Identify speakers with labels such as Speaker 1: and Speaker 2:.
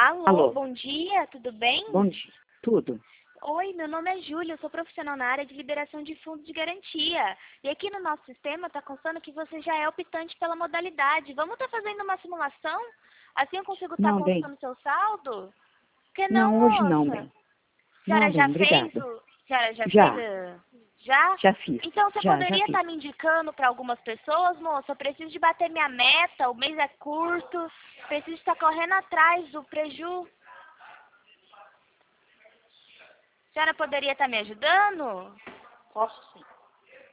Speaker 1: Alô,
Speaker 2: Alô.
Speaker 1: bom dia, tudo bem?
Speaker 2: Bom dia. Tudo?
Speaker 1: Oi, meu nome é Júlia, eu sou profissional na área de liberação de fundos de garantia. E aqui no nosso sistema está constando que você já é optante pela modalidade. Vamos estar fazendo uma simulação? Assim eu consigo estar
Speaker 2: Não, bem.
Speaker 1: consultando seu saldo? Que não,
Speaker 2: Não, hoje não,
Speaker 1: moça?
Speaker 2: bem.
Speaker 1: A
Speaker 2: Não,
Speaker 1: senhora
Speaker 2: bem,
Speaker 1: já fez
Speaker 2: obrigada.
Speaker 1: o... A senhora já fez
Speaker 2: Já,
Speaker 1: Já?
Speaker 2: já fiz.
Speaker 1: Então você
Speaker 2: Já
Speaker 1: poderia
Speaker 2: fiz.
Speaker 1: estar me indicando para algumas pessoas, moça? Eu preciso de bater minha meta, o mês é curto, preciso estar correndo atrás do preju. A senhora poderia estar me ajudando?
Speaker 2: Posso sim.